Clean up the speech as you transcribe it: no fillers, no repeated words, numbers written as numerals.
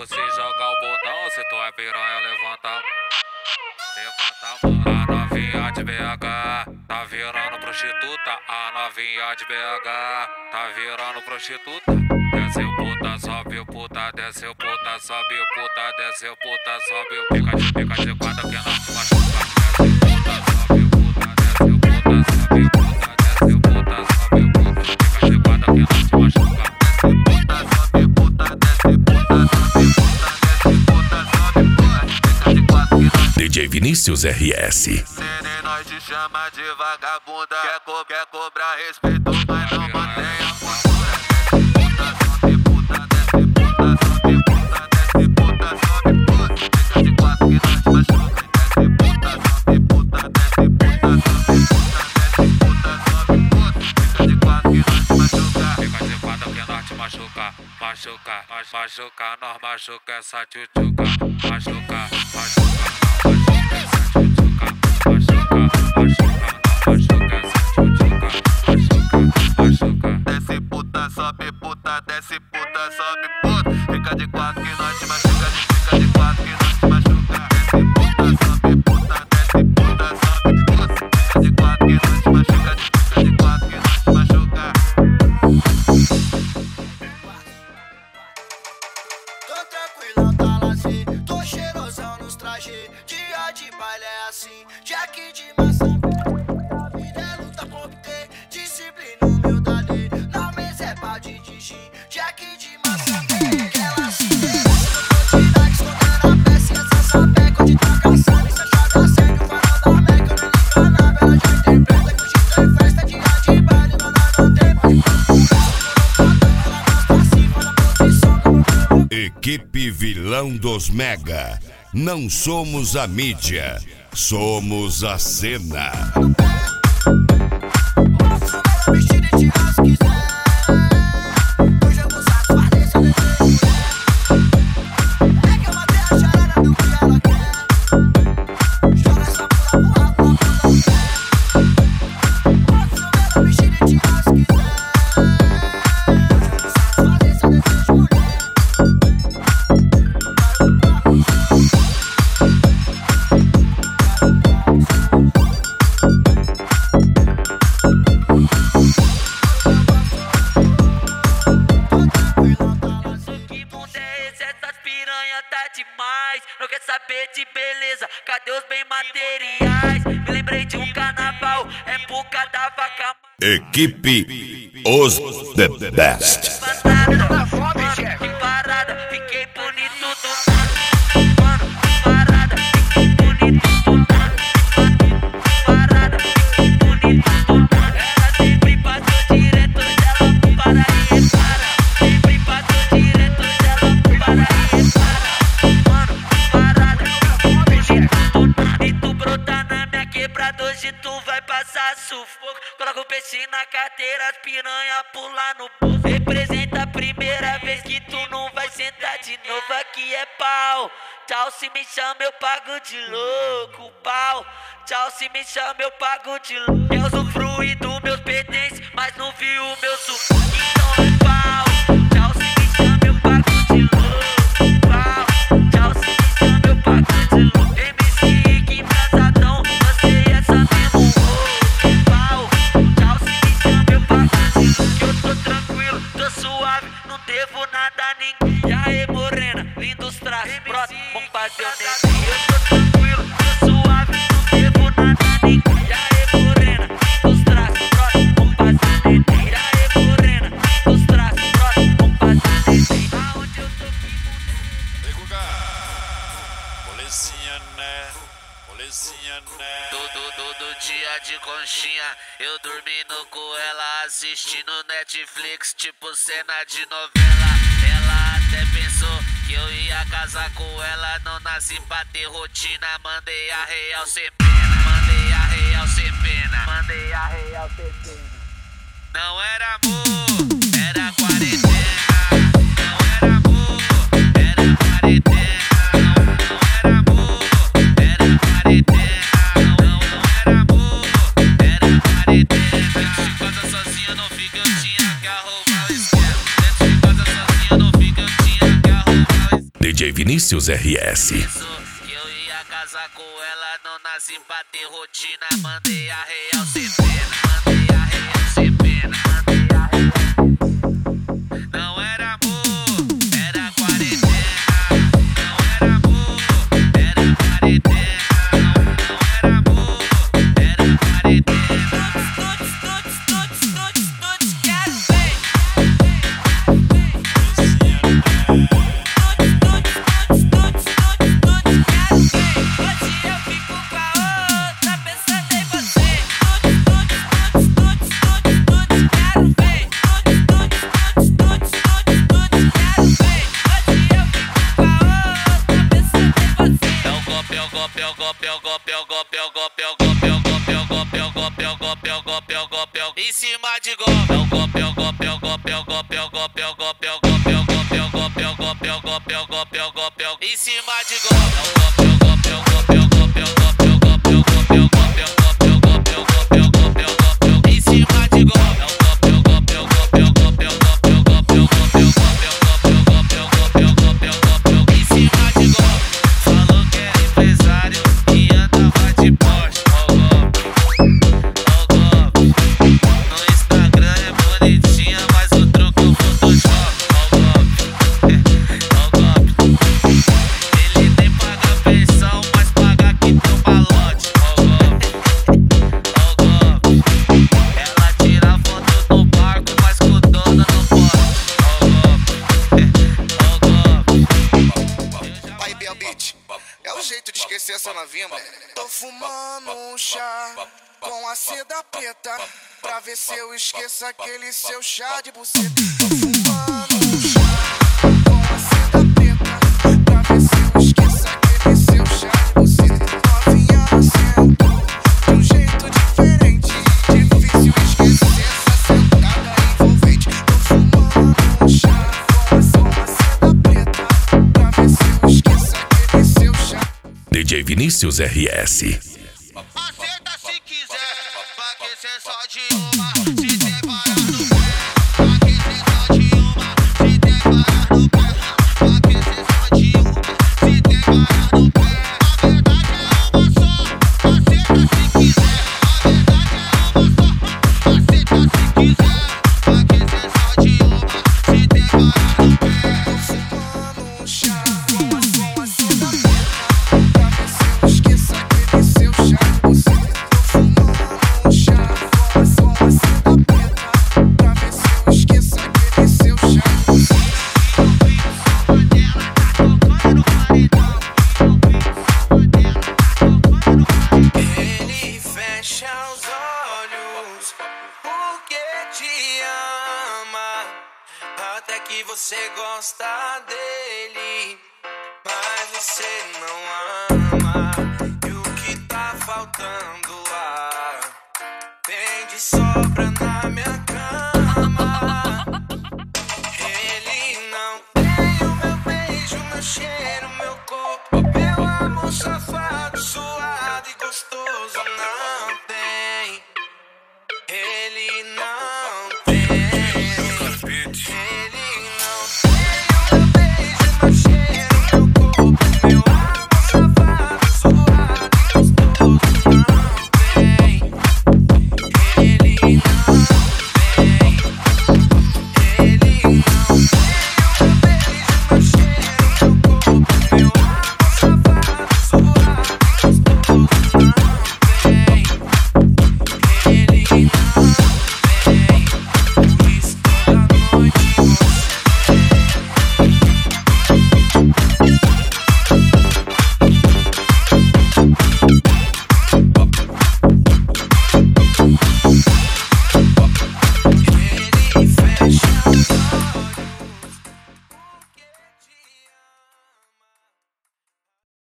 você joga o botão, se tu é piranha, levanta a mão. A novinha de BH tá virando prostituta. A novinha de BH tá virando prostituta. Desceu puta, sobe puta, desceu puta, sobe puta, desceu puta, sobe. Fica de quatro que não te machuca. Desceu puta, sobe puta, desceu puta, sobe puta, desceu puta, sobe puta. Fica de quatro que não te machuca. Desceu puta, sobe puta, desceu puta, sobe puta, desceu puta, sobe puta. Fica de quatro que não te machuca. DJ Vinícius RS. Nós te chama de vagabunda. Quer cobrar respeito, mas não mantém a postura. Desce puta, sobe puta, desce puta, sobe puta, desce puta, sobe puta. Fica de quatro que nós te machuca. Desce puta, sobe puta, desce puta, sobe puta, desce puta, sobe puta. Fica de quatro que nós te machuca. Fica de quatro que nós te machuca. Machuca, nós machuca essa tchutchuca. Machuca. Desce puta, sobe puta, desce puta, sobe puta. Fica de quatro que nós te machuca. Fica de quatro que nós te machuca. Desce puta, sobe puta, desce puta, sobe puta. Fica de quatro que nós te machuca. Fica de quatro que nós te machuca. Tô tranquilão, tá lá assim. Tô cheirosão nos trajes. Dia de baile é assim. Jack de maçã. Equipe Vilão dos Mega. Não somos a mídia, somos a cena. Não quer saber de beleza, cadê os bem materiais? Me lembrei de um carnaval, época da vaca. Equipe Os The Best. Que parada, fiquei bonito do nada. Mano, que parada, fiquei bonito do nada. Parada, fiquei bonito do nada. Ela sempre passou direto dela para e repara. Sempre passou direto dela para e repara. Hoje tu vai passar sufoco. Coloca o peixe na carteira, as piranha pula no bolso. Representa a primeira vez que tu não vai sentar de novo. Aqui é pau. Tchau, se me chama eu pago de louco. Pau. Tchau, se me chama eu pago de louco. Eu usufruí dos meus pertences, mas não vi o meu sufoco. Então é pau. Tchau, se me chama eu pago de louco. Pau. Tchau, se me chama eu pago de louco. MC que embrasadão. E aí, morena, lindos trajes, brota, vamos fazer o neném. Eu tô tranquilo, tô suave, não devo nada a ninguém. E aí, morena, lindos trajes, brota, vamos fazer o neném. E aí, morena, lindos trajes, brota, vamos fazer o neném. Aonde eu tô aqui, Molecinha, né? Molecinha, né? Todo dia de conchinha, eu dormindo com ela, assistindo Netflix, tipo cena de novela. Ela até pensou que eu ia casar com ela, não nasci pra ter rotina, mandei a real sem pena, mandei a real sem pena, mandei a real sem pena. Não era amor, era quarentena. Não era amor, era quarentena. Não era amor, era quarentena. Não era amor, era quarentena. Dentro de casa sozinho não fica, eu tinha que arrumar o esquema. Dentro de casa sozinho não fica, eu tinha que arrumar o esquema. DJ Vinícius RS. Que eu ia casar com ela, não nasci pra ter rotina. Mandei a real sem pena, mandei a real sem pena, mandei a real. Não era amor, era quarentena. Não era amor, era quarentena. Não era amor, era quarentena. Quero ver. Hoje eu fico com a outra pensando em você. Quero ver. Hoje eu fico com a outra pensando em você. É o golpe, é o golpe, é o golpe, é o golpe, é o golpe, é o golpe, é o golpe, é o golpe, é o golpe, é o golpe, é o golpe, é o golpe, é o golpe, é o em cima de golpe. É o golpe, é o golpe, é o golpe, é o golpe, é o golpe, é o golpe, é o golpe, é o golpe, é o golpe, é o golpe, é o golpe, é o golpe, é o golpe, é o em cima de golpe. É o golpe, é o golpe, é o golpe, é o golpe, é o golpe, é o golpe, é o golpe, é o golpe, é o golpe, é o golpe, é o golpe, é o golpe, é o golpe, em cima de golpe. É o golpe, é o golpe, é o golpe, é o golpe, é o golpe, é o golpe, é o golpe, é o golpe, é o golpe, é o golpe, é o golpe, é o golpe, em cima de golpe. Falou que era empresário e andava de Porsche. Ó o golpe, ó o golpe. No Instagram é bonitinha, mas o truque é o Photoshop. Ó o golpe, ó o golpe. Ele nem paga pensão, mas paga que tem malote. Ó o golpe, ó o golpe. Ela tira foto no barco, mas com o dono não pode. Ó o golpe, ó o golpe. Pai Bel Beat, é o jeito de esquecer essa novinha, mano. Tô fumando um chá com a seda preta pra ver se eu esqueço aquele seu chá de buceta. Tô fumando um chá com a seda preta pra ver se eu esqueço aquele seu chá de buceta. Novinha sentou de um jeito diferente, difícil esquecer essa sentada envolvente. Tô fumando um chá com a seda preta pra ver se eu esqueço aquele seu chá. DJ Vinícius RS. Aceita se quiser, vai que cê só de uma. Se der parar no pé, vai que cê só de uma. Se der parar no pé, vai que cê só de uma. Se der parar no pé, a verdade é uma só. Aceita se quiser, a verdade é uma só. Aceita se quiser, vai que cê só de uma. Se der parar no pé, tô fumando um chá com a seda preta pra ver se eu esqueço aquele seu chá de buceta. Tô fumando um chá com a seda preta pra ver se eu esqueço aquele seu chá de buceta. Ele fecha os olhos porque te ama, até que você gosta dele, mas você não ama. E o que tá faltando lá vem de sobra na minha cama. Ele não tem o meu beijo, meu cheiro, meu corpo, meu amor safado, suado e gostoso, não.